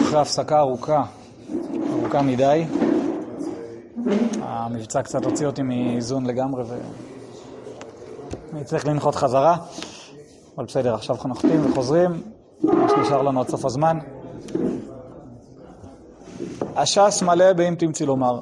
אחרי הפסקה ארוכה מדי. המבצע קצת הוציא אותי מאיזון לגמרי ואני צריך לנחות חזרה, אבל בסדר, עכשיו אנחנו נוחתים וחוזרים, מה שנשאר לנו עד סוף הזמן. הש"ס מלא באם תמצי לומר.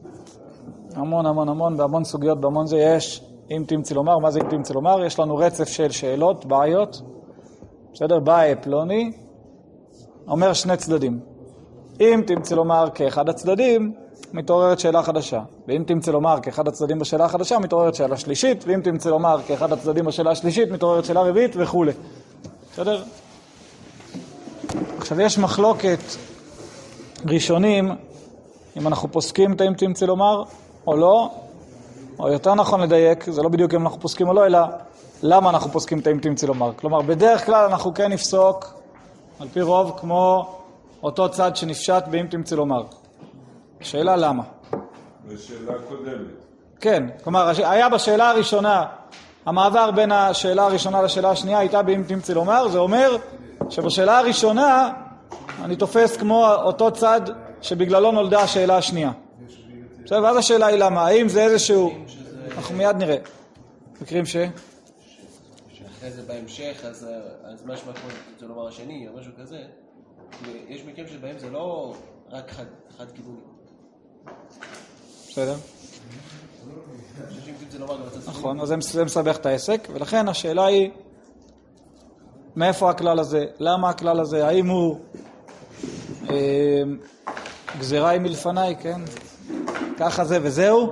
המון בהמון סוגיות, בהמון זה יש אם תמצי לומר. מה זה אם תמצי לומר? יש לנו רצף של שאלות, בעיות. בסדר? בא פלוני, אומר שני צדדים. אם תמצי לומר כאחד הצדדים, מתעוררת שאלה חדשה. ואם תמצי לומר כאחד הצדדים בשאלה החדשה, מתעוררת שאלה שלישית. ואם תמצי לומר כאחד הצדדים בשאלה השלישית, מתעוררת שאלה רביעית וכו'. בסדר? עכשיו יש מחלוקת ראשונים, אם אנחנו פוסקים את אם תמצי לומר או לא, או יותר נכון לדייק, זה לא בדיוק אם אנחנו פוסקים או לא, אלא למה אנחנו פוסקים את אם תמצי לומר. כלומר, בדרך כלל אנחנו כן נפסוק, על פי רוב, כמו אותו צד שנפשט באם תמצי לומר. שאלה למה? בשאלה קודמת. כן, כלומר, היה בשאלה הראשונה, המעבר בין השאלה הראשונה לשאלה השנייה הייתה באם תמצי לומר, זה אומר שבשאלה הראשונה אני תופס כמו אותו צד שבגללו נולדה השאלה השנייה. עכשיו, ואז השאלה היא למה? האם זה איזשהו... אנחנו מיד נראה. מקרים ש... שאחרי זה בהמשך, אז מה שמקום זה לומר השני, או משהו כזה. יש מקרים שבהם זה לא רק חד כיווני. בסדר? זה לומר גם הצד נכון, אז זה מסבך את העסק, ולכן השאלה היא מאיפה הכלל הזה? למה הכלל הזה? האם הוא גזירה היא מלפניי, כן? ככה זה וזהו?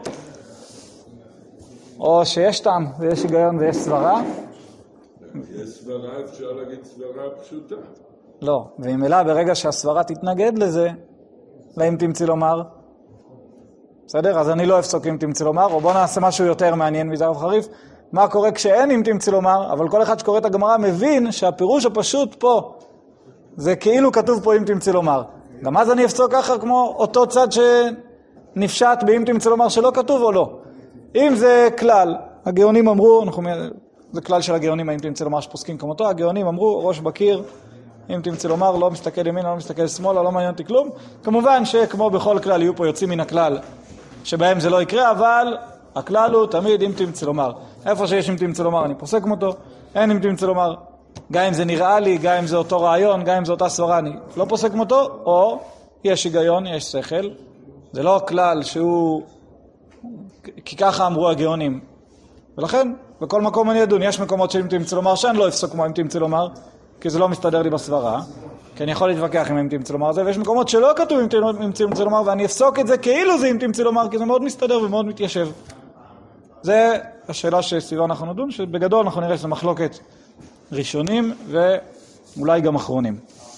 או שיש טעם ויש היגיון ויש סברה? יש סברה, אפשר להגיד סברה פשוטה. לא, ואם אלא ברגע שהסברה תתנגד לזה, לאם תמצי לומר, בסדר? אז אני לא אפסוק אם תמצי לומר, או בוא נעשה משהו יותר מעניין מזה וחריף. מה קורה כשאין אם תמצי לומר, אבל כל אחד שקורא את הגמרא מבין שהפירוש הפשוט פה, זה כאילו כתוב פה אם תמצי לומר. גם אז אני אפסוק ככה כמו אותו צד שנפשט באם תמצי לומר שלא כתוב או לא. אם זה כלל, הגאונים אמרו, זה כלל של הגאונים, אם תמצי לומר שפוסקים כמותו, הגאונים אמרו, ראש בקיר, אם תמצי לומר, לא מסתכל ימינה, לא מסתכל שמאלה, לא מעניין אותי כלום. כמובן שכמו בכל כלל יהיו פה יוצאים מן הכלל, שבהם זה לא יקרה, אבל הכלל הוא תמיד אם תמצי לומר. איפה שיש אם תמצי לומר, אני פוסק כמותו, אין אם תמצי לומר. גם אם זה נראה לי, גם אם זה אותו רעיון, גם אם זה אותה סברה, אני לא פוסק כמותו, או יש היגיון, יש שכל. זה לא כלל שהוא... כי ככה אמרו הגאונים. ולכן, בכל מקום אני אדון, יש מקומות שאם תמצי לומר שאני לא אפסוק כמו אם תמצי לומר, כי זה לא מסתדר לי בסברה, כי אני יכול להתווכח עם אם תמצי לומר זה, ויש מקומות שלא כתוב אם תמצי לומר, ואני אפסוק את זה כאילו זה אם תמצי לומר, כי זה מאוד מסתדר ומאוד מתיישב. זה השאלה שסביבה אנחנו נדון, שבגדול אנחנו נראה שזה מחלוקת ראשונים ואולי גם אחרונים.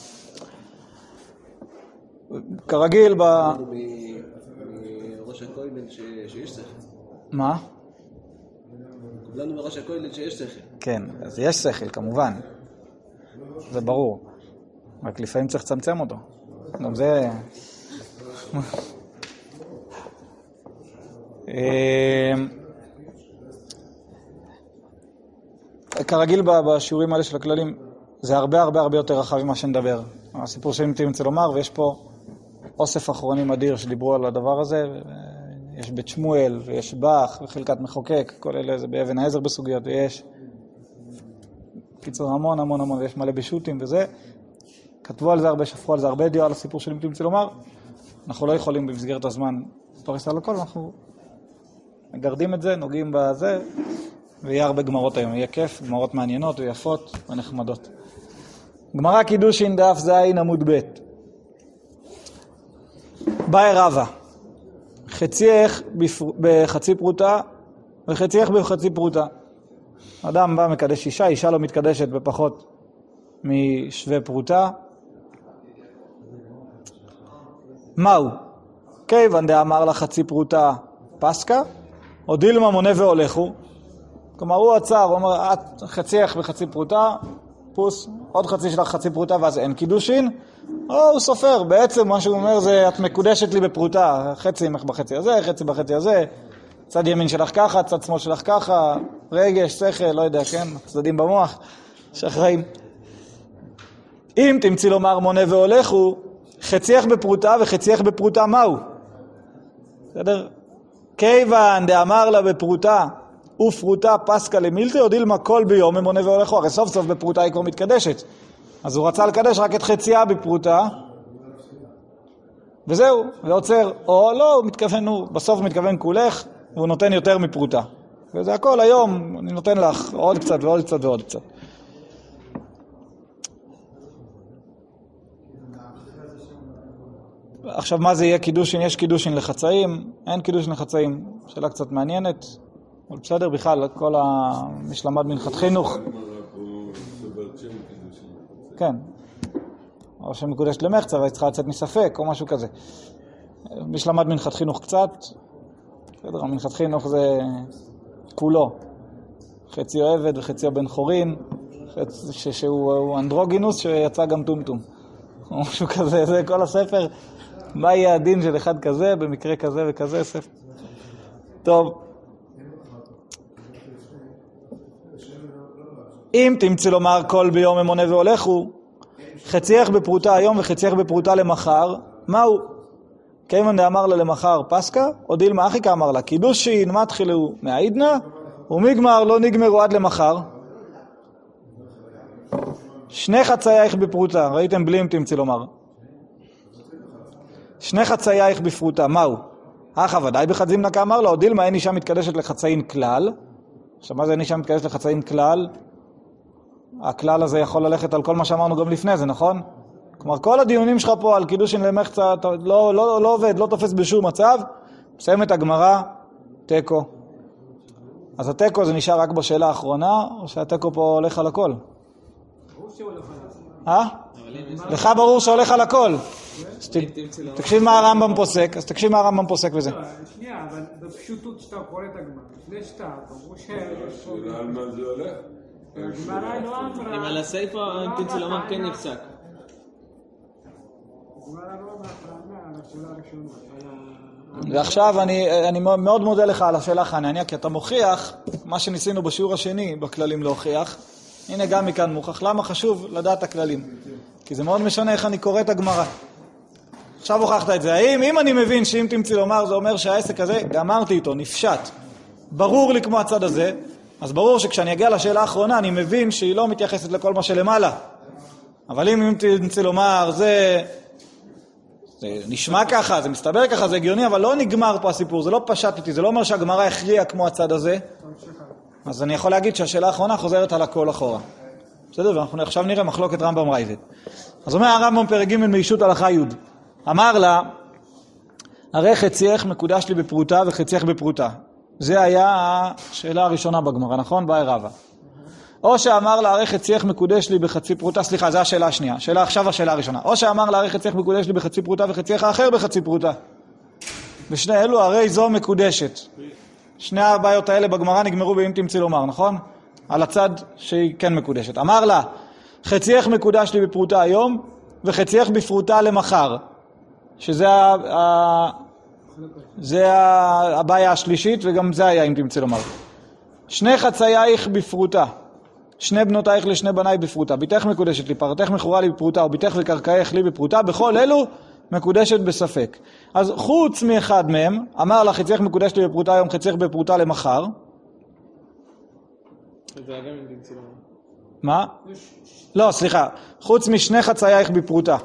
כרגיל ראש הכולל שיש שכל. מה? כולנו מראש הכולל שיש שכל. כן, אז יש שכל כמובן. זה ברור. רק לפעמים צריך לצמצם אותו. גם זה... כרגיל בשיעורים האלה של הכללים, זה הרבה יותר רחב ממה שנדבר. הסיפור של אם תמצי לומר, ויש פה אוסף אחרונים אדיר שדיברו על הדבר הזה, יש בית שמואל, ויש בח, וחלקת מחוקק, כל אלה זה באבן העזר בסוגיות, ויש קיצור המון, ויש מלא בשוטים וזה. כתבו על זה הרבה, שפרו על זה הרבה דיו על הסיפור של אם תמצי לומר. אנחנו לא יכולים במסגרת הזמן לפרס על הכל, אנחנו מגרדים את זה, נוגעים בזה, ויהיה הרבה גמרות היום, יהיה כיף, גמרות מעניינות ויפות ונחמדות. גמרא קידושין דף זין עמוד ב'. באי רבא, חצייך בחצי פרוטה וחצייך בחצי פרוטה. אדם בא מקדש אישה, אישה לא מתקדשת בפחות משווה פרוטה. מהו? כיוון דאמר לה חצי פרוטה פסקה, או דילמה מונה והולכו. כלומר הוא עצר, הוא אומר, את חצייך בחצי פרוטה, פוס, עוד חצי שלך חצי פרוטה, ואז אין קידושין. או הוא סופר, בעצם מה שהוא אומר זה, את מקודשת לי בפרוטה, חצי ממך בחצי הזה, חצי בחצי הזה, צד ימין שלך ככה, צד שמאל שלך ככה, רגש, שכל, לא יודע, כן, צדדים במוח, שאחראים. אם תמצי לומר מונה והולכו, חצייך בפרוטה וחצייך בפרוטה מהו? בסדר? כיוון דאמר לה בפרוטה ופרוטה פסקה למילתא, או דילמה כל ביום ממונה והולכו. הרי סוף סוף בפרוטה היא כבר מתקדשת. אז הוא רצה לקדש רק את חצייה בפרוטה, וזהו, ועוצר. או לא, הוא מתכוון, הוא בסוף מתכוון כולך, והוא נותן יותר מפרוטה. וזה הכל היום, אני נותן לך עוד קצת ועוד קצת ועוד קצת. עכשיו מה זה יהיה קידושין? יש קידושין לחצאים, אין קידושין לחצאים. שאלה קצת מעניינת, אבל בסדר בכלל, כל מי שלמד מנחת חינוך. כן. או שמקודש למחצה והיא צריכה לצאת מספק או משהו כזה. מי שלמד מנחת חינוך קצת, בסדר, מנחת חינוך זה כולו. חציו עבד וחציו בן חורין, שהוא אנדרוגינוס שיצא גם טומטום. או משהו כזה, זה כל הספר. מה יהיה הדין של אחד כזה, במקרה כזה וכזה, ספר. טוב. אם תמצא לומר כל ביום ממונה והולכו, חצייך בפרוטה היום וחצייך בפרוטה למחר, מהו? כיוון דאמר לה למחר פסקה, או דילמה אחיקה אמר לה, קידושין מתחילו מהעידנה, ומגמר לא נגמרו עד למחר. שני חצייך בפרוטה, ראיתם בלי אם תמצא לומר. שני חצייך בפרוטה, מהו? אך ודאי בחזימנה כאמר לה, או דילמה אין אישה מתקדשת לחצאין כלל. עכשיו מה זה אין אישה מתקדשת לחצאין כלל? הכלל הזה יכול ללכת על כל מה שאמרנו גם לפני זה, נכון? כלומר, כל הדיונים שלך פה על קידושין למחצה לא עובד, לא תופס בשום מצב. מסיים את הגמרא, תיקו. אז התיקו זה נשאר רק בשאלה האחרונה, או שהתיקו פה הולך על הכל? ברור שהולך על הכל. לך ברור שהולך על הכל. תקשיב מה הרמב"ם פוסק, אז תקשיב מה הרמב"ם פוסק וזה. שנייה, אבל בפשוטות שאתה קורא את הגמרא, לפני שאתה, ברור שאלה על מה זה הולך? הגמרא לא אמרה... אם על הסייפה, אם תמצא לומר כן נפסק. הגמרא לא אמרה על השאלה הראשונה. ועכשיו אני מאוד מודה לך על השאלה חנניה, כי אתה מוכיח מה שניסינו בשיעור השני בכללים להוכיח. הנה גם מכאן מוכח. למה חשוב לדעת הכללים? כי זה מאוד משנה איך אני קורא את הגמרא. עכשיו הוכחת את זה. אם אני מבין שאם תמצא לומר זה אומר שהעסק הזה, גמרתי איתו, נפשט. ברור לי כמו הצד הזה, אז ברור שכשאני אגיע לשאלה האחרונה אני מבין שהיא לא מתייחסת לכל מה שלמעלה. אבל אם תמצא לומר זה נשמע ככה, זה מסתבר ככה, זה הגיוני, אבל לא נגמר פה הסיפור, זה לא פשט איתי, זה לא אומר שהגמרא הכריעה כמו הצד הזה. אז אני יכול להגיד שהשאלה האחרונה חוזרת על הכל אחורה. בסדר? ואנחנו עכשיו נראה מחלוקת רמב"ם רייבד. אז אומר הרמב"ם פרק ג' מישות הלכה י'. אמר לה, הרי חצייך מקודש לי בפרוטה וחצייך בפרוטה. זה היה השאלה הראשונה בגמרא, נכון? באי רבא. או שאמר לה, הרי חצייך מקודש לי בחצי פרוטה, סליחה, זו השאלה השנייה. עכשיו השאלה הראשונה. או שאמר לה, הרי חצייך מקודש לי בחצי פרוטה וחצייך האחר בחצי פרוטה. ושני אלו, הרי זו מקודשת. שני הבעיות האלה בגמרא נגמרו באם תמצא לומר, נכון? על הצד שהיא כן מקודשת. אמר לה, חצייך מקודש לי בפרוטה היום, וחצייך בפרוטה למחר. שזה זה הבעיה השלישית, וגם זה היה אם תמצא לומר. שני חצייך בפרוטה, שני בנותייך לשני בניי בפרוטה, ביתך מקודשת לי, פרתך מכורה לי בפרוטה, וביתך וקרקעך לי בפרוטה, בכל אלו מקודשת בספק. אז חוץ מאחד מהם, אמר לה חצייך מקודשת לי בפרוטה היום, חצייך בפרוטה למחר. מה? לא, סליחה. חוץ משני חצייך בפרוטה.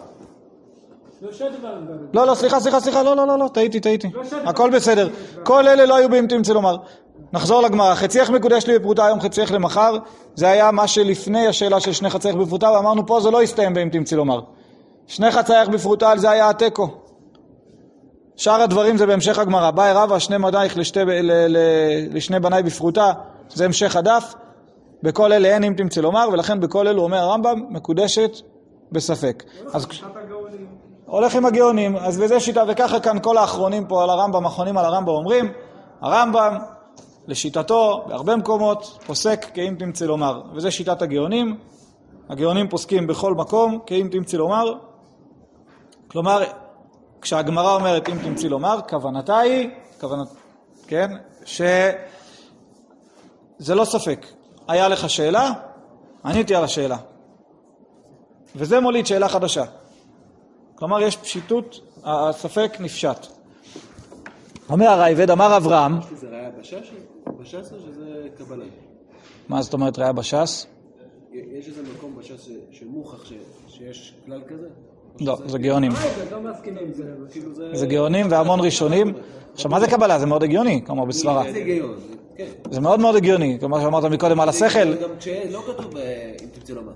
לא, סליחה, לא, טעיתי. הכל בסדר. כל אלה לא היו באם תמצא לומר. נחזור לגמרא. חצייך מקודש לי בפרוטה היום, חצייך למחר. זה היה מה שלפני השאלה של שני חצייך בפרוטה, ואמרנו פה זה לא יסתיים באם תמצא לומר. שני חצייך בפרוטה, זה היה התיקו. שאר הדברים זה בהמשך הגמרא. באי רבא, שני מדייך לשני בניי בפרוטה, זה המשך הדף. בכל אלה אין אם תמצא לומר, ולכן בכל אלו אומר הרמב"ם מקודשת בספק. אז הולך עם הגאונים, אז בזה שיטה, וככה כאן כל האחרונים פה על הרמב"ם, האחרונים על הרמב"ם אומרים, הרמב"ם לשיטתו בהרבה מקומות פוסק כאם תמצא לומר, וזה שיטת הגאונים. הגאונים פוסקים בכל מקום כאם תמצא לומר. כלומר, כשהגמרא אומרת אם תמצא לומר, כוונתה היא, כן, שזה לא ספק. היה לך שאלה, עניתי על השאלה. וזה מוליד שאלה חדשה. כלומר, יש פשיטות, הספק נפשט. אומר הרייבד, אמר אברהם, זה ראיה בש"ס או שזה קבלה? מה זאת אומרת ראיה בש"ס? יש איזה מקום בש"ס שמוכח שיש כלל כזה? לא, זה גאונים. לא מסכימים עם זה. זה גאונים והמון ראשונים. עכשיו, מה זה קבלה? זה מאוד הגיוני, כלומר בסברה. זה היגיון, כן. זה מאוד מאוד הגיוני, כמו שאמרת מקודם על השכל. גם כשלא כתוב אם תרצה לומר.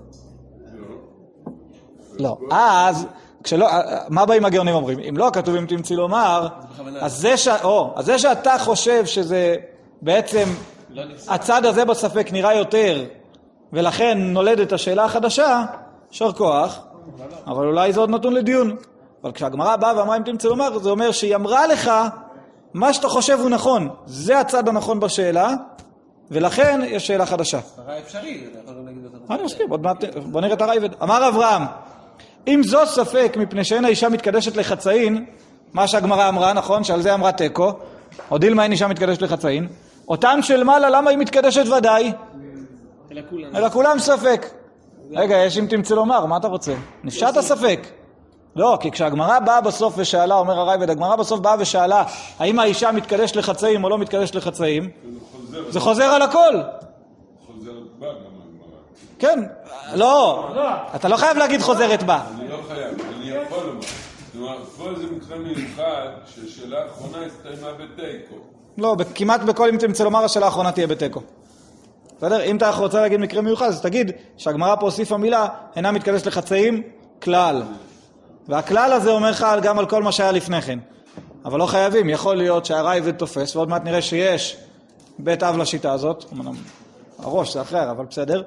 לא, אז, מה באים הגאונים אומרים? אם לא כתוב אם תמצאי לומר, אז זה שאתה חושב שזה בעצם הצד הזה בספק נראה יותר, ולכן נולדת השאלה החדשה, שר כוח, אבל אולי זה עוד נתון לדיון. אבל כשהגמרא באה ואמרה אם תמצא לומר, זה אומר שהיא אמרה לך, מה שאתה חושב הוא נכון, זה הצד הנכון בשאלה, ולכן יש שאלה חדשה. הרי אפשרי, אתה יכול גם להגיד אותה. אני מסכים, בוא נראה את הרייבד. אמר אברהם, אם זו ספק מפני שאין האישה מתקדשת לחצאין, מה שהגמרא אמרה, נכון, שעל זה אמרה תיקו, או דילמה אין אישה מתקדשת לחצאין, אותם של מעלה, למה היא מתקדשת ודאי? אלא כולם ספק. רגע, יש אם תמצא לומר, מה אתה רוצה? נפשט הספק. לא, כי כשהגמרא באה בסוף ושאלה, אומר הרייבד, הגמרא בסוף באה ושאלה, האם האישה מתקדשת לחצאים או לא מתקדשת לחצאים? זה חוזר על הכל. חוזרת בה גם הגמרא. כן, לא, אתה לא חייב להגיד חוזרת בה. אני לא חייב, אני יכול לומר. כלומר, פה זה מקרה מיוחד שהשאלה האחרונה הסתיימה בתיקו. לא, כמעט בכל אם תמצא לומר השאלה האחרונה תהיה בתיקו. בסדר? אם אתה רוצה להגיד מקרה מיוחד, אז תגיד שהגמרא פה הוסיפה מילה, אינה מתקדשת לחצאים, כלל. והכלל הזה אומר לך גם על כל מה שהיה לפני כן. אבל לא חייבים, יכול להיות שהרייבד תופס, ועוד מעט נראה שיש בית אב לשיטה הזאת, הראש זה אחר, אבל בסדר,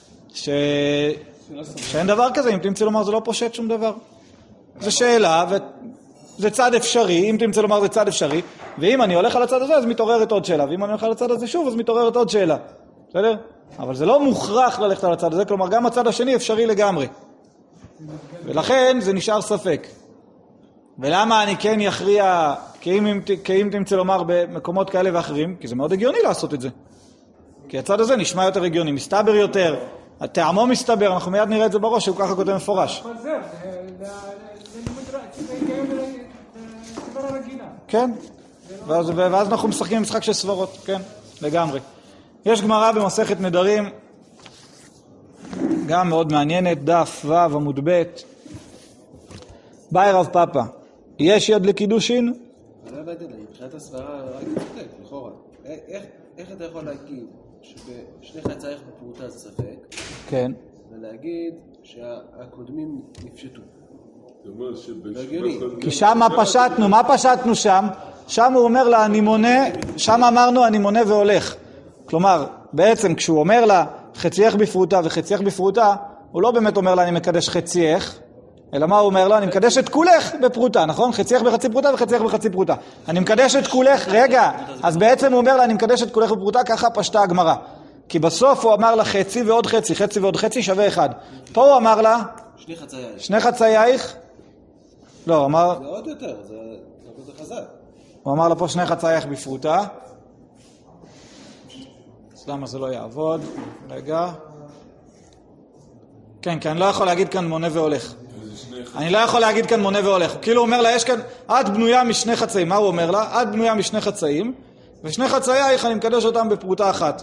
שאין דבר כזה, אם תמצא לומר זה לא פושט שום דבר. זה שאלה, וזה צד אפשרי, אם תמצא לומר זה צד אפשרי, ואם אני הולך על הצד הזה אז מתעוררת עוד שאלה, ואם אני הולך על הצד הזה שוב אז מתעוררת עוד שאלה. בסדר? אבל זה לא מוכרח ללכת על הצד הזה, כלומר גם הצד השני אפשרי לגמרי. ולכן זה נשאר ספק. ולמה אני כן יכריע, כי אם תמצא לומר במקומות כאלה ואחרים, כי זה מאוד הגיוני לעשות את זה. כי הצד הזה נשמע יותר הגיוני, מסתבר יותר, הטעמו מסתבר, אנחנו מיד נראה את זה בראש, שהוא ככה כותב מפורש. חוזר, זה היגיון סברה רגילה. כן, ואז אנחנו משחקים משחק של סברות, כן, לגמרי. יש גמרא במסכת נדרים, גם מאוד מעניינת, דף ו' עמוד ב', באי רב פאפא, יש יד לקידושין? אני לא הבנתי, מבחינת הסברה רק צודק, לכאורה. איך אתה יכול להגיד שבשני חצאיך בפרוטה זה ספק, כן. ולהגיד שהקודמים נפשטו? זאת אומרת כי שם מה פשטנו שם? שם הוא אומר לה אני מונה, שם אמרנו אני מונה והולך. כלומר, בעצם כשהוא אומר לה חצייך בפרוטה וחצייך בפרוטה, הוא לא באמת אומר לה אני מקדש חצייך, אלא מה הוא אומר לה? אני מקדש את כולך בפרוטה, נכון? חצייך בחצי פרוטה וחצייך בחצי פרוטה. אני מקדש את כולך, רגע, אז בעצם הוא אומר לה אני מקדש את כולך בפרוטה, ככה פשטה הגמרא. כי בסוף הוא אמר לה חצי ועוד חצי, חצי ועוד חצי שווה אחד. פה הוא אמר לה שני חצייך. לא, הוא אמר... זה עוד יותר, זה עוד יותר חזק. הוא אמר לה פה שני חצייך בפרוטה. אז למה זה לא יעבוד? רגע. כן, כי אני לא יכול להגיד כאן מונה והולך. אני לא יכול להגיד כאן מונה והולך. כאילו הוא אומר לה, יש כאן, את בנויה משני חצאים. מה הוא אומר לה? את בנויה משני חצאים, ושני חצייך אני מקדש אותם בפרוטה אחת.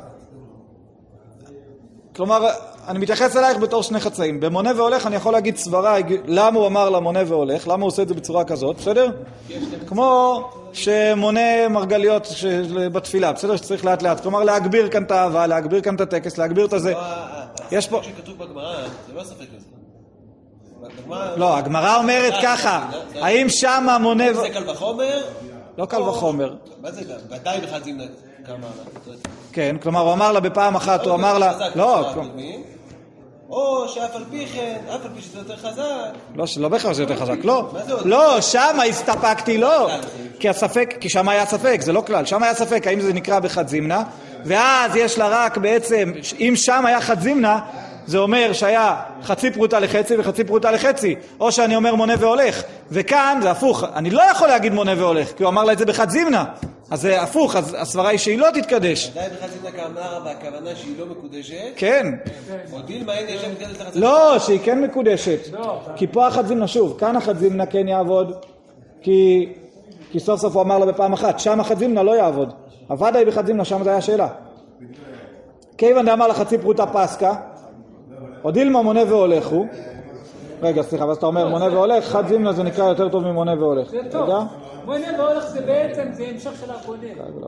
כלומר, אני מתייחס אלייך בתור שני חצאים. במונה והולך אני יכול להגיד סברה, למה הוא אמר לה מונה והולך, למה הוא עושה את זה בצורה כזאת, בסדר? כמו שמונה מרגליות בתפילה, בסדר? שצריך לאט לאט. כלומר, להגביר כאן את האהבה, להגביר כאן את הטקס, להגביר את הזה. יש פה... שכתוב בגמרא, זה לא ספק לזה. לא, הגמרא אומרת ככה, האם שם המונה... זה קל וחומר? לא קל וחומר. מה זה גם? ודאי בכלל זימנה כמה... כן, כן, כלומר הוא אמר לה בפעם אחת, הוא אמר לה, לא, או שאף על פי כן, אף על פי שזה יותר חזק. לא בכלל זה יותר חזק, לא, לא, שם הסתפקתי, לא, כי הספק, כי שם היה ספק, זה לא כלל, שם היה ספק, האם זה נקרא בחד זימנה, ואז יש לה רק בעצם, אם שם היה חד זימנה, זה אומר שהיה חצי פרוטה לחצי וחצי פרוטה לחצי, או שאני אומר מונה והולך, וכאן זה הפוך, אני לא יכול להגיד מונה והולך, כי הוא אמר לה את זה בחד זימנה, אז זה הפוך, אז הסברה היא שהיא לא תתקדש. עדיין בחזית הקמרה והכוונה שהיא לא מקודשת? כן. או דילמה אין אישה מתקדשת לחצי? לא, שהיא כן מקודשת. כי פה אחת זימנה שוב, כאן אחת זימנה כן יעבוד, כי סוף סוף הוא אמר לה בפעם אחת, שם אחת זימנה לא יעבוד. עבדה היא בחת זימנה, שם זה היה שאלה. כיוון דאמר לה חצי פרוטה פסקה, או דילמה מונה והולך הוא. רגע, סליחה, ואז אתה אומר מונה והולך, חת זימנה זה נקרא יותר טוב ממונה והולך. זה טוב. מונה והולך זה בעצם, זה המשך של הקודם.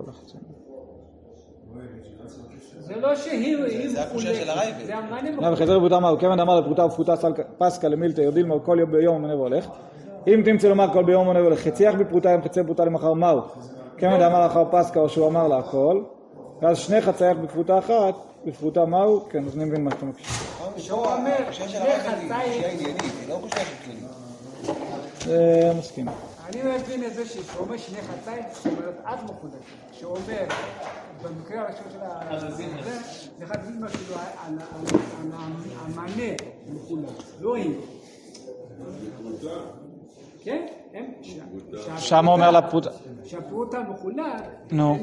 זה לא שהיא זה הקושה של הרייבד. זה המנה וחזר בפרוטה מהו, כיוון דאמר לפרוטה ופרוטה פסקה למילתא, או דילמה כל ביום מונה והולך. אם תמצא לומר כל ביום מונה והולך, חציח בפרוטה עם חצי פרוטה למחר מהו, כיוון דאמר לאחר פסקה או שהוא אמר לה הכל, ואז שני חצייך בפרוטה אחת, בפרוטה מהו, כן, אז אני מבין מה שאתה מקשיב. שהוא אומר, הקושה של הרייבד היא קושה עניינית, היא לא קושה של כללית. מסכים. אני מבין את זה שהוא אומר שני חצאי, זאת אומרת עד מחודש. שהוא אומר, במקרה הראשון של זה אחד זימנה כאילו על המענה מחודש, לא היא. כן? שם הוא אומר לפרוטה. שהפרוטה מחולק, נו.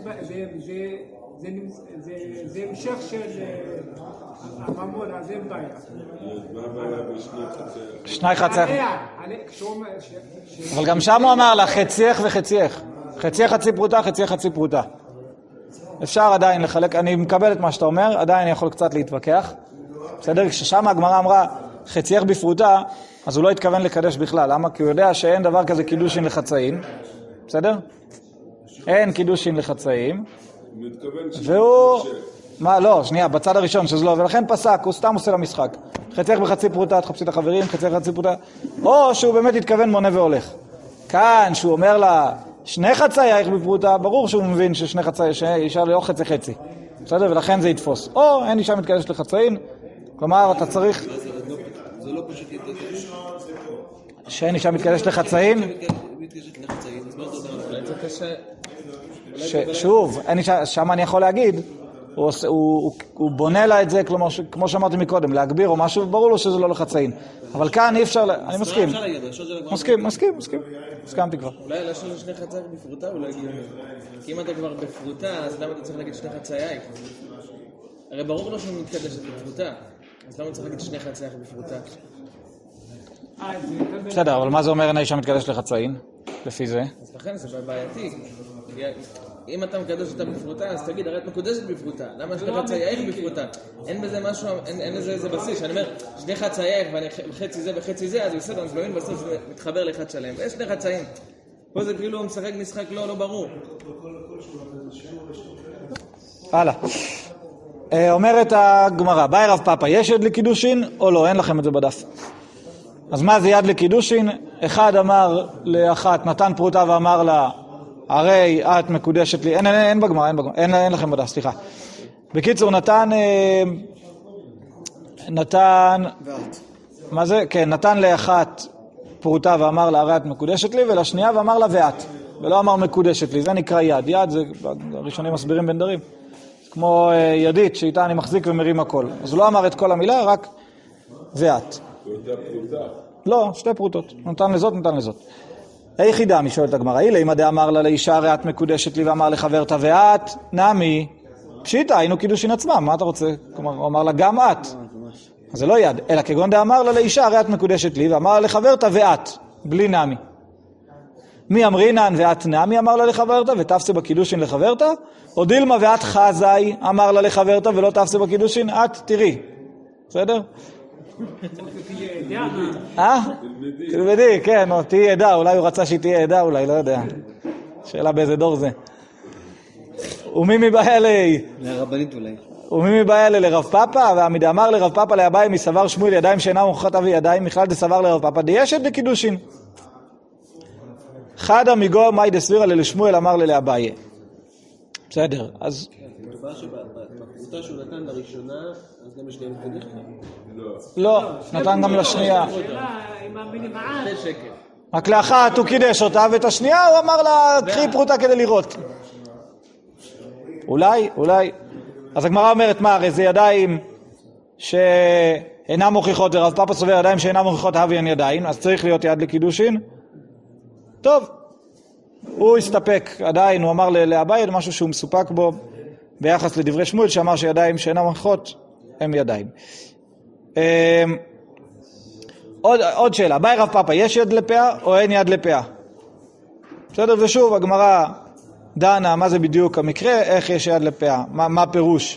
זה המשך של הממון, אז אין בעיה. מה הבעיה בשני חצי? שני חצייך. כשהוא אומר אבל גם שם הוא אמר לה חצייך וחצייך. חצייך חצי פרוטה, חצייך חצי פרוטה. אפשר עדיין לחלק, אני מקבל את מה שאתה אומר, עדיין אני יכול קצת להתווכח. בסדר? כששם הגמרא אמרה חצייך בפרוטה, אז הוא לא התכוון לקדש בכלל. למה? כי הוא יודע שאין דבר כזה קידושין לחצאים. בסדר? אין קידושין לחצאים. והוא... מה? לא, שנייה, בצד הראשון שזה לא, ולכן פסק, הוא סתם עושה למשחק. חצייך בחצי פרוטה, תחפשי את החברים, חצייך בחצי פרוטה. או שהוא באמת התכוון מונה והולך. כאן, שהוא אומר לה, שני חצייך בפרוטה, ברור שהוא מבין ששני חצי, שאישה לא חצי חצי. בסדר? ולכן זה יתפוס. או אין אישה מתקדשת לחצאים, כלומר, אתה צריך... זה לא פשוט להתקדש. שאין אישה מתקדשת לחצאים. מתקדשת לחצאים, אז מה זאת אומרת? אולי זה קשה. שוב, שם אני יכול להגיד, הוא בונה לה את זה, כמו שאמרתי מקודם, להגביר או משהו, ברור לו שזה לא לחצאים. אבל כאן אי אפשר, אני מסכים. מסכים. הסכמתי כבר. אולי לשון שני חצייך בפרוטה הוא לא הגיוני. כי אם אתה כבר בפרוטה, אז למה אתה צריך להגיד שני חצייך? הרי ברור לו שהוא מתקדשת בפרוטה. אז למה צריך להגיד שני חצייך בפרוטה? בסדר, אבל מה זה אומר אין האישה מתקדשת לחצאים? לפי זה? אז לכן זה בעייתי. אם אתה מקדש אותה בפרוטה, אז תגיד, הרי את מקודשת בפרוטה. למה שני חצייך בפרוטה? אין בזה משהו, אין לזה איזה בסיס. אני אומר, שני חצייך וחצי זה וחצי זה, אז בסדר, אז מבין בסוף זה מתחבר לאחד שלם. ויש שני חצאים. פה זה כאילו הוא משחק משחק לא ברור. הלאה. אומרת הגמרא, באי רב פאפא, יש יד לקידושין או לא? אין לכם את זה בדף. אז מה זה יד לקידושין? אחד אמר לאחת, נתן פרוטה ואמר לה, הרי את מקודשת לי, אין בגמרא, אין לכם בדף, סליחה. בקיצור, נתן, מה זה? כן, נתן לאחת פרוטה ואמר לה, הרי את מקודשת לי, ולשנייה ואמר לה ואת, ולא אמר מקודשת לי, זה נקרא יד. יד זה, הראשונים מסבירים בין דרים, כמו ידית שאיתה אני מחזיק ומרים הכל. אז הוא לא אמר את כל המילה, רק ואת. לא, שתי פרוטות, נתן לזאת, נתן לזאת. היחידה, מי שואלת הגמרא, אילה, אם עדה אמר לה לאישה, הרי את מקודשת לי, ואמר לחברתה ואת, נעמי, פשיטה, היינו קידושין עצמם, מה אתה רוצה? כלומר, הוא אמר לה גם את. אז זה לא יד, אלא כגון דה אמר לה לאישה, הרי את מקודשת לי, ואמר לה לחברתה ואת, בלי נעמי. מי אמרינן ואת נעמי, אמר לה לחברתה, ותפסה בקידושין לחברתה, או דילמה ואת חזאי, אמר לה לחברתה, ולא תפסה בקידושין, את תראי. בסדר? תלמדי, כן, או תהי עדה, אולי הוא רצה שהיא תהיה עדה, אולי, לא יודע. שאלה באיזה דור זה. ומי מבעיה לרבנית אולי. ומי מבעיה לרב פאפא, ועמידה אמר לרב פאפא לאביי מסבר שמואל ידיים שאינם מוכחות אבי ידיים, מכלל דסבר לרב פאפא דישת בקידושין. חדה מגו מאי דסבירה לשמואל אמר לאביי. בסדר, אז... מדובר שבפרוטה שהוא נתן לראשונה, אז גם יש להם קודש? לא, נתן גם לשנייה. עם המילים מעט. זה שקר. רק לאחת הוא קידש אותה, ואת השנייה הוא אמר לה, קחי פרוטה כדי לראות. אולי. אז הגמרא אומרת, מה, הרי זה ידיים שאינם מוכיחות, ורב פאפא סובר ידיים שאינם מוכיחות הווי הן ידיים, אז צריך להיות יד לקידושין. טוב, הוא הסתפק, עדיין הוא אמר לאביי משהו שהוא מסופק בו ביחס לדברי שמואל שאמר שידיים שאינן הולכות הם ידיים. עוד שאלה, אביי רב פאפא, יש יד לפאה או אין יד לפאה? בסדר, ושוב הגמרא דנה מה זה בדיוק המקרה, איך יש יד לפאה, מה פירוש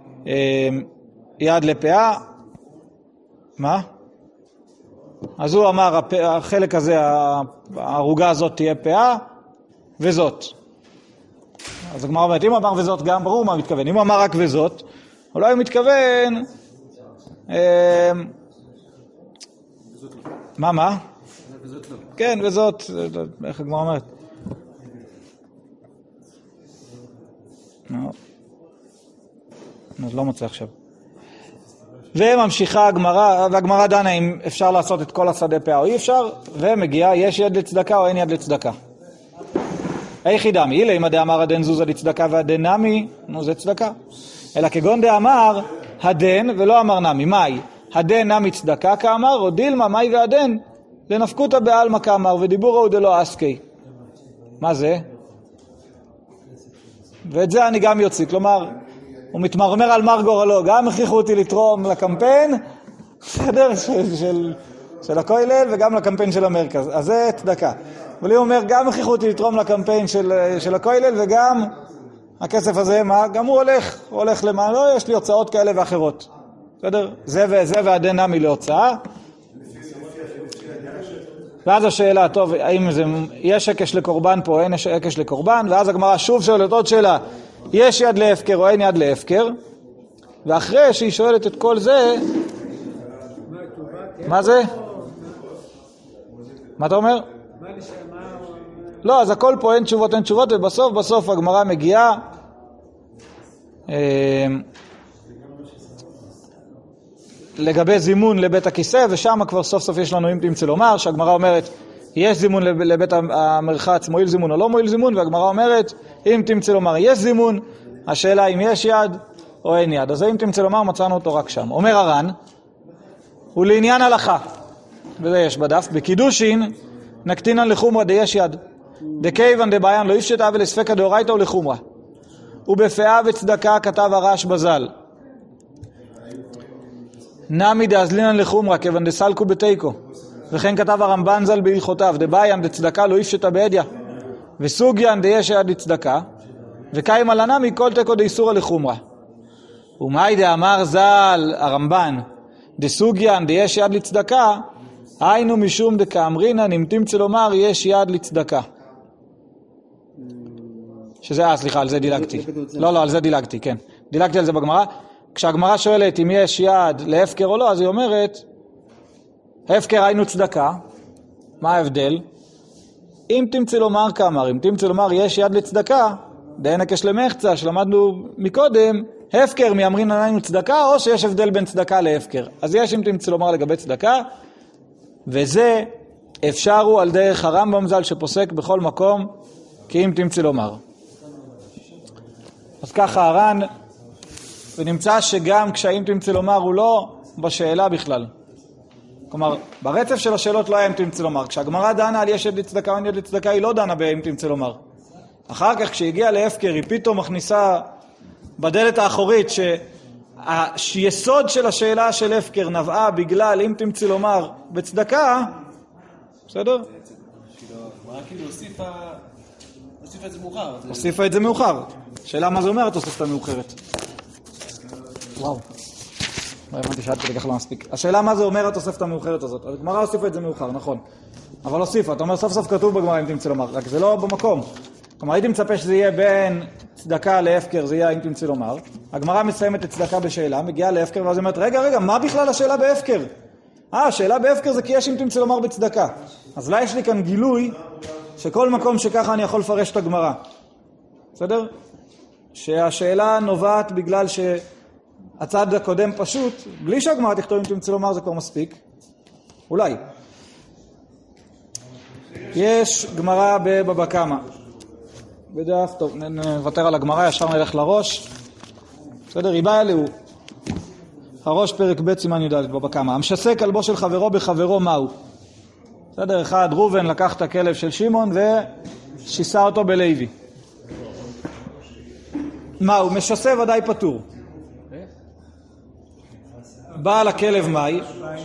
יד לפאה, מה? אז הוא אמר החלק הזה, הערוגה הזאת תהיה פאה וזאת. אז הגמרא אומרת, אם הוא אמר וזאת גם ברור מה הוא מתכוון, אם הוא אמר רק וזאת, אולי הוא מתכוון מה? וזאת לא. כן, וזאת, איך הגמרא אומרת? אז לא מוצא עכשיו. וממשיכה הגמרא, והגמרא דנה אם אפשר לעשות את כל השדה פאה או אי אפשר, ומגיעה, יש יד לצדקה או אין יד לצדקה. היחידה מילה, אם הדאמר הדן זוזה לצדקה והדן נמי, נו זה צדקה. אלא כגון דאמר הדן ולא אמר נמי, מאי? הדן נמי צדקה כאמר, או דילמה מאי והדן, לנפקותא בעלמא כאמר, ודיבורו הוא דלא עסקי. מה זה? ואת זה אני גם יוציא, כלומר, הוא מתמרמר על מר גורלו, גם הכריחו אותי לתרום לקמפיין, בסדר, של הכולל וגם לקמפיין של המרכז, אז זה צדקה. אבל הוא אומר, גם הכריחו אותי לתרום לקמפיין של הכולל וגם הכסף הזה, מה? גם הוא הולך למה? לא, יש לי הוצאות כאלה ואחרות. בסדר? זה וזה והדן נמי להוצאה. ואז השאלה, טוב, האם יש הקש לקורבן פה או אין הקש לקורבן? ואז הגמרא שוב שואלת עוד שאלה, יש יד להפקר או אין יד להפקר? ואחרי שהיא שואלת את כל זה, מה זה? מה אתה אומר? לא, אז הכל פה אין תשובות, ובסוף הגמרא מגיעה לגבי זימון לבית הכיסא, ושם כבר סוף סוף יש לנו אם תמצא לומר, שהגמרא אומרת, יש זימון לבית המרחץ, מועיל זימון או לא מועיל זימון, והגמרא אומרת, אם תמצא לומר, יש זימון, השאלה אם יש יד או אין יד. אז אם תמצא לומר, מצאנו אותו רק שם. אומר הר"ן, הוא לעניין הלכה, וזה יש בדף, בקידושין, נקטינן לחומרה דיש יד, דקייבן דבעיין לא יפשטה ולספקה דאורייתא ולחומרה. ובפאה וצדקה כתב הרש בזל. נמי דאזלינן לחומרה, כיוון דסלקו בתיקו. וכן כתב הרמב"ן ז"ל בהלכותיו, דבעיין דצדקה לא יפשטה בעדיה. וסוגיין דיש יד לצדקה, וקיים על הנמי כל תיקו דאיסורא לחומרה. ומאי דאמר ז"ל הרמב"ן, דסוגיין דיש יד לצדקה, היינו משום דקאמרינן, אם תמצא לומר, יש יד לצדקה. שזה, סליחה, על זה דילגתי. לא, על זה דילגתי, כן. דילגתי על זה בגמרא. כשהגמרא שואלת אם יש יד להפקר או לא, אז היא אומרת, הפקר היינו צדקה, מה ההבדל? אם תמצא לומר כאמר, אם תמצא לומר יש יד לצדקה, דהן הקש למחצה, שלמדנו מקודם, הפקר מאמרינן היינו צדקה, או שיש הבדל בין צדקה להפקר. אז יש אם תמצא לומר לגבי צדקה, וזה אפשרו על דרך הרמב"ם ז"ל שפוסק בכל מקום, כי אם תמצא לומר. אז ככה הר"ן, ונמצא שגם כשהאם תמצא לומר הוא לא בשאלה בכלל. כלומר, ברצף של השאלות לא היה אם תמצא לומר. כשהגמרא דנה על יש יד לצדקה או אין יד לצדקה, היא לא דנה באם תמצא לומר. אחר כך כשהגיעה להפקר, היא פתאום מכניסה בדלת האחורית שהיסוד של השאלה של הפקר נבעה בגלל אם תמצא לומר בצדקה, בסדר? הגמרא כאילו הוסיפה את זה מאוחר. הוסיפה את זה מאוחר. שאלה מה זה אומרת הוסיפה מאוחרת. וואו. לא הבנתי שעד כדי כך לא מספיק. השאלה מה זה אומר התוספת המאוחרת הזאת. הגמרא הוסיפה את זה מאוחר, נכון. אבל הוסיפה, אתה אומר סוף סוף כתוב בגמרא אם תמצא לומר, רק זה לא במקום. כלומר, הייתי מצפה שזה יהיה בין צדקה להפקר, זה יהיה אם תמצא לומר. הגמרא מסיימת את צדקה בשאלה, מגיעה להפקר, ואז אומרת, רגע, מה בכלל השאלה בהפקר? השאלה בהפקר זה כי יש אם תמצא לומר בצדקה. אז לא יש לי כאן גילוי שכל מקום שככה אני יכול לפרש את הגמרא. בסדר? שהשאלה נובעת בגלל שהצד הקודם פשוט, בלי שהגמרא תכתוב אם תמצא לומר זה כבר מספיק. אולי. יש גמרא בבבא קמא. בדף, טוב, נוותר על הגמרא, ישר נלך לראש. בסדר, ריבה אלהו. הראש פרק ב' סימן י"ד בבבא קמא. המשסה כלבו של חברו בחברו מהו? בסדר, אחד, ראובן לקח את הכלב של שמעון שיסה אותו בלוי. מה, הוא משסה ודאי פטור. בעל הכלב מאי?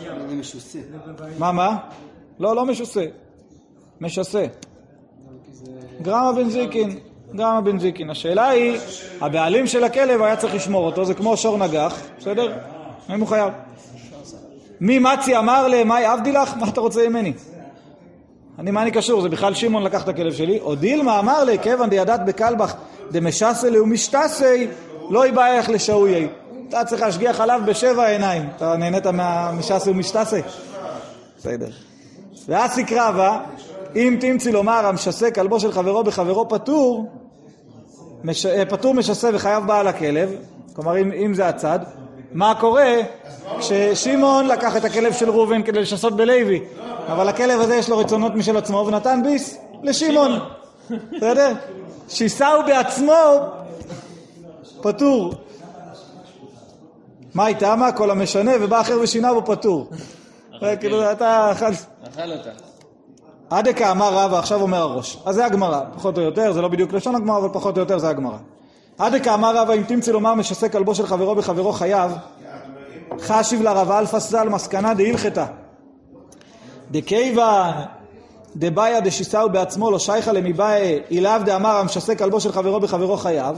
מה? לא משוסה. משסה. גרמה בן זיקין. השאלה היא, הבעלים של הכלב היה צריך לשמור אותו, זה כמו שור נגח, בסדר? האם הוא חייב? מי מצי אמר למאי עבדי לך? מה אתה רוצה ממני? מה אני קשור? זה בכלל שמעון לקח את הכלב שלי. או דילמה אמר לי, כיוון דידת בקלבך דמשסה לאומשתסי, לא יבאייך לשאויי. אתה צריך להשגיח עליו בשבע עיניים. אתה נהנית מהמשסה ומשתסי? בסדר. ואז סקרבה, אם תמצי לומר המשסה כלבו של חברו בחברו פטור, פטור משסה וחייב בעל הכלב, כלומר אם זה הצד, מה קורה כששמעון לקח את הכלב של ראובן כדי לשסות בלוי, אבל הכלב הזה יש לו רצונות משל עצמו ונתן ביס לשמעון, בסדר? שיסהו בעצמו פטור. מה הייתה? מה? כל המשנה ובא אחר ושינה בו פטור. כאילו אתה אכל אותה. עדקה אמר רבא, עכשיו אומר הראש. אז זה הגמרא, פחות או יותר, זה לא בדיוק לשון הגמרא, אבל פחות או יותר זה הגמרא. עדקה אמר רבא, אם תמצא לומר משסה כלבו של חברו בחברו חייב, חשיב לרבא אל פסל מסקנה דהילכתה. דכיוון דבעיה דשיסהו בעצמו לא שייכה למיבעיה אילאו דאמר המשסה כלבו של חברו בחברו חייב.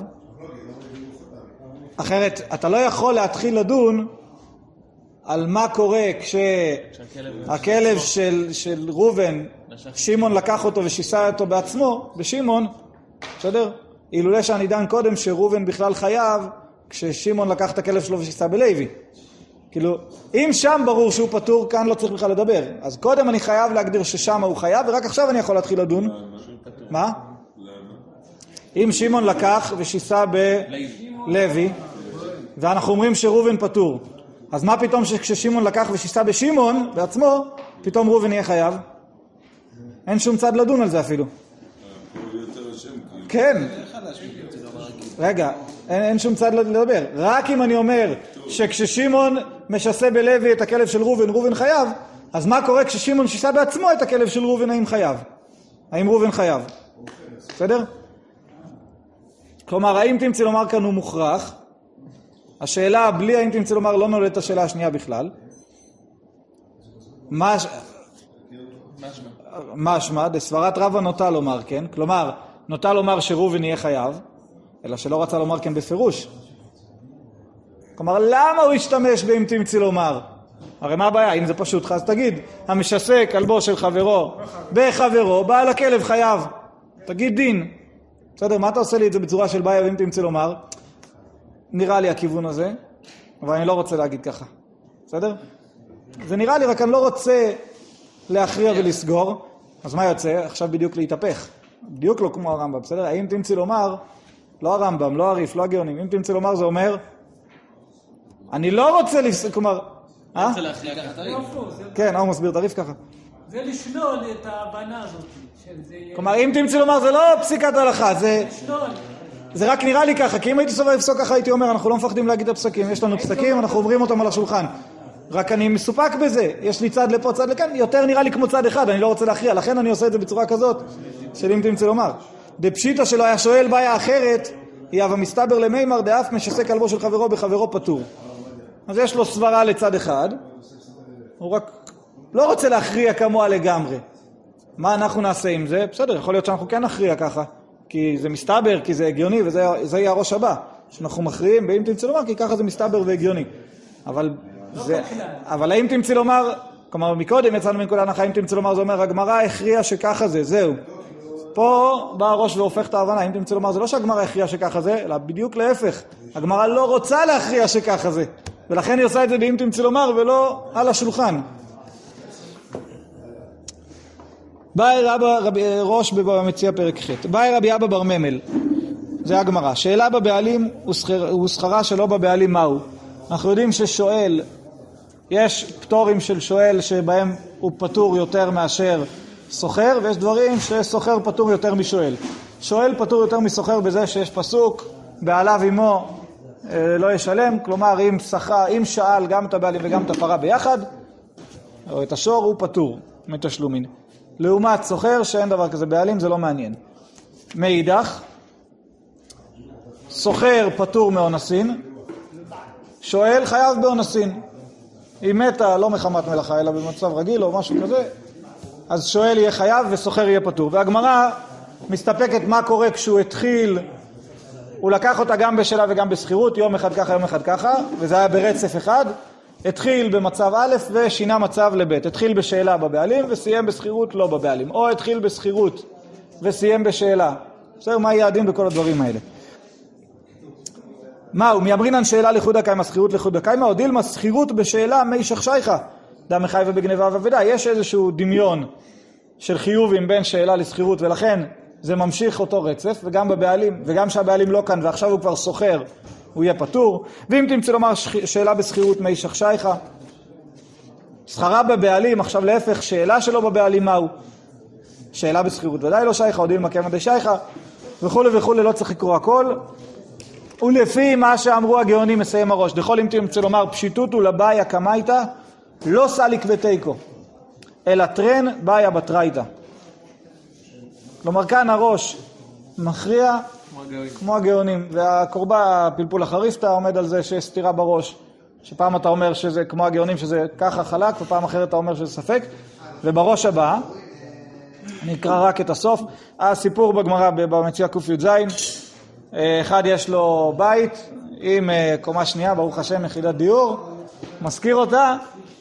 אחרת, אתה לא יכול להתחיל לדון על מה קורה כשהכלב של ראובן, שמעון לקח אותו ושיסה אותו בעצמו, בשמעון, בסדר? אילולא שאני דן קודם שראובן בכלל חייב, כששמעון לקח את הכלב שלו ושיסה בלוי. כאילו, אם שם ברור שהוא פטור, כאן לא צריך בכלל לדבר. אז קודם אני חייב להגדיר ששם הוא חייב, ורק עכשיו אני יכול להתחיל לדון. מה? אם שמעון לקח ושיסה בלוי, ואנחנו אומרים שראובן פטור, אז מה פתאום שכששמעון לקח ושיסה בשמעון בעצמו, פתאום ראובן יהיה חייב? אין שום צד לדון על זה אפילו. כן. רגע, אין שום צד לדבר. רק אם אני אומר שכששמעון משסה בלוי את הכלב של ראובן, ראובן חייב, אז מה קורה כששמעון שיסה בעצמו את הכלב של ראובן, האם חייב? האם ראובן חייב? בסדר? כלומר, האם תמצא לומר כאן הוא מוכרח? השאלה בלי האם תמצא לומר לא נולדת השאלה השנייה בכלל. משמע, דסברת רבא נוטה לומר כן, כלומר נוטה לומר שראובן יהיה חייב, אלא שלא רצה לומר כן בפירוש. כלומר למה הוא השתמש באם תמצא לומר? הרי מה הבעיה? אם זה פשוט אז תגיד המשסה כלבו של חברו בחברו, בעל הכלב חייב, תגיד דין. בסדר, מה אתה עושה לי את זה בצורה של בעיה ואם תמצא לומר? נראה לי הכיוון הזה, אבל אני לא רוצה להגיד ככה. בסדר? זה נראה לי, רק אני לא רוצה להכריע ולסגור. אז מה יוצא? עכשיו בדיוק להתהפך. בדיוק לא כמו הרמב"ם, בסדר? האם תמצא לומר, לא הרמב"ם, לא הריף, לא הגאונים, אם תמצא לומר זה אומר, אני לא רוצה כלומר, לא רוצה להכריע ככה את הריף. כן, הוא מסביר את הריף ככה. זה לשלול את ההבנה הזאת. כלומר, אם תמצא לומר זה לא פסיקת הלכה, זה רק נראה לי ככה, כי אם הייתי סובר לפסוק ככה הייתי אומר, אנחנו לא מפחדים להגיד את הפסקים, יש לנו פסקים, אנחנו עוברים אותם על השולחן. רק אני מסופק בזה, יש לי צד לפה, צד לכאן, יותר נראה לי כמו צד אחד, אני לא רוצה להכריע, לכן אני עושה את זה בצורה כזאת, של אם תמצא לומר. דפשיטה שלו היה שואל בעיה אחרת, היא אבל מסתבר למימר דאף משסה כלבו של חברו בחברו פטור. אז יש לו סברה לצד אחד, הוא רק לא רוצה להכריע כמוה לגמרי. מה אנחנו נעשה עם זה? בסדר, יכול להיות שאנחנו כן נכריע ככה, כי זה מסתבר, כי זה הגיוני, וזה יהיה הראש הבא, שאנחנו מכריעים באם תמצא לומר, כי ככה זה מסתבר והגיוני. אבל האם תמצא לומר, כלומר מקודם יצאנו מנקודת הנחה, אם תמצא לומר זה אומר, הגמרא הכריעה שככה זה, זהו. פה בא הראש והופך את ההבנה, אם תמצא לומר זה לא שהגמרא הכריעה שככה זה, אלא בדיוק להפך, הגמרא לא רוצה להכריע שככה זה, ולכן היא עושה את זה באם תמצא לומר ולא על השולחן. באי רבי ראש במציע פרק ח'. באי רבי אבא בר ממל, זה הגמרא. שאלה בבעלים ושכרה שלא בבעלים מהו? אנחנו יודעים ששואל, יש פטורים של שואל שבהם הוא פטור יותר מאשר סוחר, ויש דברים שסוחר פטור יותר משואל. שואל פטור יותר מסוחר בזה שיש פסוק, בעליו עמו לא ישלם, כלומר אם שאל גם את הבעלים וגם את הפרה ביחד, או את השור, הוא פטור מתשלומין. לעומת סוחר שאין דבר כזה בעלים, זה לא מעניין. מאידך, סוחר פטור מאונסין, שואל חייב באונסין. היא מתה לא מחמת מלאכה אלא במצב רגיל או משהו כזה, אז שואל יהיה חייב וסוחר יהיה פטור. והגמרא מסתפקת מה קורה כשהוא התחיל, הוא לקח אותה גם בשאלה וגם בסחירות, יום אחד ככה יום אחד ככה, וזה היה ברצף אחד. התחיל במצב א' ושינה מצב לב', התחיל בשאלה בבעלים וסיים בסחירות לא בבעלים, או התחיל בסחירות וסיים בשאלה. בסדר, מה יהיה הדין בכל הדברים האלה? מהו? מיאמרינן שאלה לחוד הקיימה, סחירות לחוד הקיימה, או דילמה סחירות בשאלה מי שחשייך, דם מחייב ובגניבה ועבדה. יש איזשהו דמיון של חיובים בין שאלה לסחירות, ולכן זה ממשיך אותו רצף, וגם בבעלים, וגם שהבעלים לא כאן ועכשיו הוא כבר סוחר, הוא יהיה פטור. ואם תמצא לומר שאלה בסחירות מי שחשייך, שכרה בבעלים, עכשיו להפך, שאלה שלו בבעלים מהו? שאלה בסחירות ודאי לא שייך, או דילמה קיימה די שייך, וכו' וכו', לא צריך לקרוא הכל. ולפי מה שאמרו הגאונים מסיים הראש, דכל אם תמצא לומר פשיטות ולבאיה קמייתה, לא סליק ותיקו, אלא טרן באיה בתרייתה. כלומר כאן הראש מכריע כמו הגאונים, והקורבה פלפול החריסטה עומד על זה שיש סתירה בראש, שפעם אתה אומר שזה כמו הגאונים שזה ככה חלק, ופעם אחרת אתה אומר שזה ספק. ובראש הבא אני אקרא רק את הסוף. הסיפור בגמרא במציאה ק"ז, אחד יש לו בית עם קומה שנייה, ברוך השם, יחידת דיור, מזכיר אותה,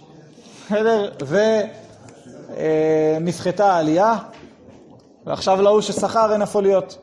ונפחתה העלייה, ועכשיו להוא ששכר אין איפה להיות.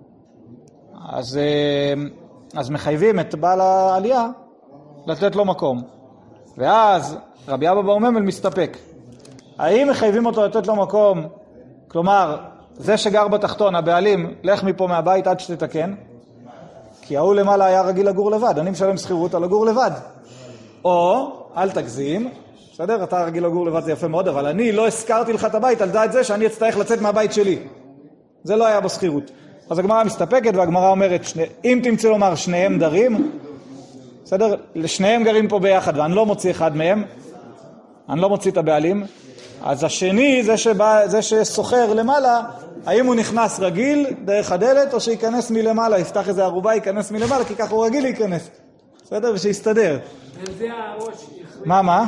אז מחייבים את בעל העלייה לתת לו מקום. ואז רבי אבא באוממל מסתפק. האם מחייבים אותו לתת לו מקום? כלומר, זה שגר בתחתון, הבעלים, לך מפה מהבית עד שתתקן, כי ההוא למעלה היה רגיל לגור לבד, אני משלם שכירות על לגור לבד. או, אל תגזים, בסדר? אתה רגיל לגור לבד, זה יפה מאוד, אבל אני לא הזכרתי לך את הבית על דעת זה שאני אצטרך לצאת מהבית שלי. זה לא היה בסכירות. אז הגמרא מסתפקת, והגמרא אומרת, אם תמצא לומר שניהם דרים, בסדר? לשניהם גרים פה ביחד, ואני לא מוציא אחד מהם, אני לא מוציא את הבעלים, אז השני, זה שסוחר למעלה, האם הוא נכנס רגיל דרך הדלת, או שיכנס מלמעלה, יפתח איזה ערובה, ייכנס מלמעלה, כי ככה הוא רגיל להיכנס. בסדר? ושיסתדר. וזה הראש. מה?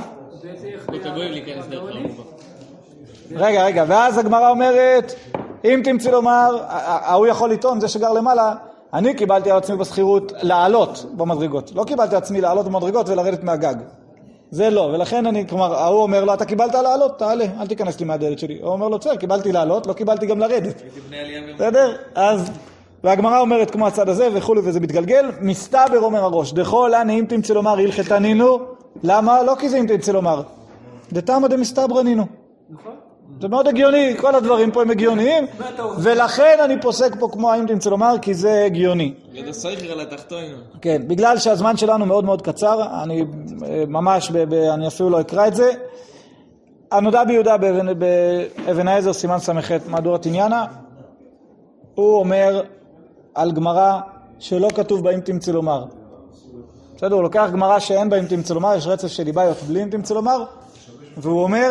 רגע, ואז הגמרא אומרת, אם תמצא לומר, הוא יכול לטעון, זה שגר למעלה, אני קיבלתי על עצמי בסחירות לעלות במדרגות. לא קיבלתי על עצמי לעלות במדרגות ולרדת מהגג. זה לא, ולכן כלומר, הוא אומר לו, אתה קיבלת לעלות, תעלה, אל תיכנס לי מהדלת שלי. הוא אומר לו, צר, קיבלתי לעלות, לא קיבלתי גם לרדת. בסדר? אז, והגמרא אומרת כמו הצד הזה וכו' וזה מתגלגל, מסתבר אומר הראש, דכל אם תמצא לומר, הלכתה נינו, למה? לא כי זה אם תמצא לומר. דתמה דמסתברא נינו. נכון. זה מאוד הגיוני, כל הדברים פה הם הגיוניים, ולכן אני פוסק פה כמו אם תמצא לומר, כי זה הגיוני. ידע סייכר על התחתונו. כן, בגלל שהזמן שלנו מאוד מאוד קצר, אני ממש, אני אפילו לא אקרא את זה. הנודע ביהודה באבן העזר, סימן ס"ח, מהדורת עניינה, הוא אומר על גמרא שלא כתוב בה אם תמצא לומר. בסדר, הוא לוקח גמרא שאין בה אם תמצא לומר, יש רצף של ליבאיות בלי אם תמצא לומר, והוא אומר,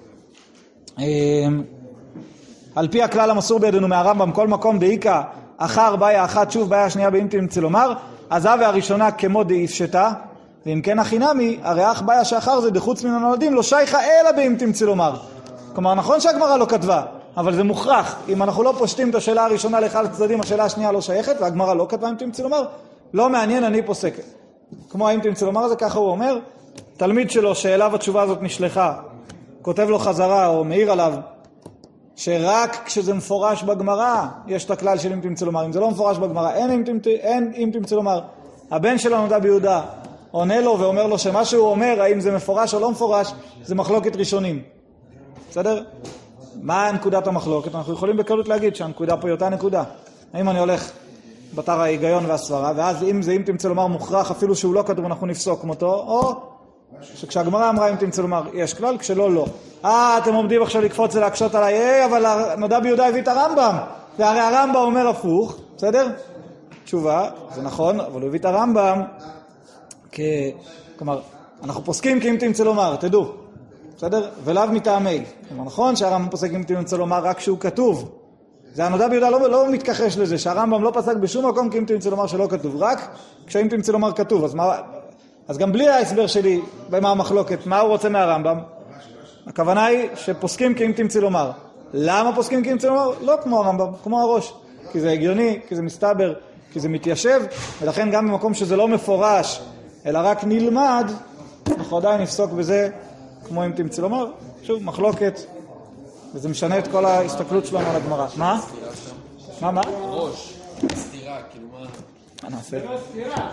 על פי הכלל המסור בידינו מהרמב"ם, כל מקום דאיקה אחר בעיה אחת, שוב בעיה שנייה באם תמצא לומר, אז הווה הראשונה כמו דאיפשטה, ואם כן הכינמי, הרי אך בעיה שאחר זה דחוץ מן הנולדים, לא שייכה אלא באם תמצא לומר. כלומר, נכון שהגמרא לא כתבה, אבל זה מוכרח. אם אנחנו לא פושטים את השאלה הראשונה לאחד הצדדים, השאלה השנייה לא שייכת, והגמרא לא כתבה אם תמצא לומר, לא מעניין, אני פוסק. כמו אם תמצא לומר זה, ככה הוא אומר, תלמיד שלו שאליו התשובה הזאת נשלחה, כותב לו חזרה או מעיר עליו, שרק כשזה מפורש בגמרא, יש את הכלל של אם תמצא לומר. אם זה לא מפורש בגמרא, אין אם תמצא לומר. הבן שלו נודע ביהודה, עונה לו ואומר לו שמה שהוא אומר, האם זה מפורש או לא מפורש, זה מחלוקת ראשונים. בסדר? מה נקודת המחלוקת? אנחנו יכולים בקלות להגיד שהנקודה פה היא אותה נקודה. האם אני הולך בתר ההיגיון והסברה, ואז אם זה אם תמצא לומר מוכרח, אפילו שהוא לא כתוב, אנחנו נפסוק אותו, או שכשהגמרא אמרה אם תמצא לומר יש כלל, כשלא לא. אתם עומדים עכשיו לקפוץ ולהקשות עליי, אבל נודע ביהודה הביא את הרמב"ם, והרי הרמב"ם אומר הפוך, בסדר? תשובה, זה נכון, אבל הוא הביא את הרמב"ם, כלומר, אנחנו פוסקים כי אם תמצא לומר, תדעו, בסדר? ולאו מטעמי. כלומר, נכון שהרמב"ם פוסק אם תמצא לומר רק שהוא כתוב, זה הנודע ביהודה לא מתכחש לזה, שהרמב"ם לא פסק בשום מקום כי אם תמצא לומר שלא כתוב, רק כשאם תמצא לומר כתוב. אז גם בלי ההסבר שלי במה המחלוקת, מה הוא רוצה מהרמב"ם? הכוונה היא שפוסקים כי אם תמצא לומר. למה פוסקים כי אם תמצא לומר? לא כמו הרמב"ם, כמו הראש. כי זה הגיוני, כי זה מסתבר, כי זה מתיישב, ולכן גם במקום שזה לא מפורש, אלא רק נלמד, אנחנו עדיין נפסוק בזה כמו אם תמצא לומר. שוב, מחלוקת, וזה משנה את כל ההסתכלות שלנו על הגמרא. מה? מה? ראש, סתירה, כאילו מה נעשה? זה לא סתירה,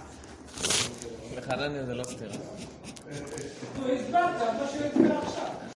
לחנניה זה לא סתירה. הסברת מה שהוא הסבר עכשיו.